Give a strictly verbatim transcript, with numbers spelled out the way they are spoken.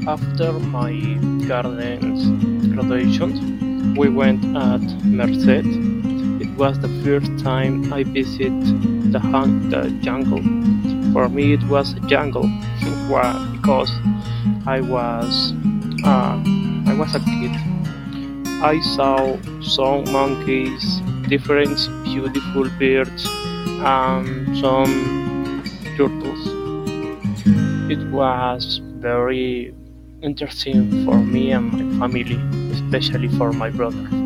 After my garden's graduation, we went at Merced. It was the first time I visited the, hun- the jungle. For me, it was a jungle. Why? Because I was uh, I was a kid. I saw some monkeys, different beautiful birds, and some turtles. It was very interesting for me and my family, especially for my brother.